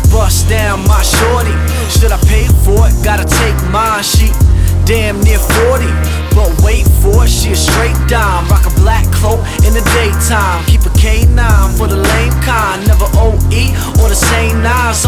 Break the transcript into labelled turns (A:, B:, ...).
A: Bust down my shorty. Should I pay for it? Gotta take mine. She damn near 40, but wait for it, she a straight dime. Rock a black cloak in the daytime.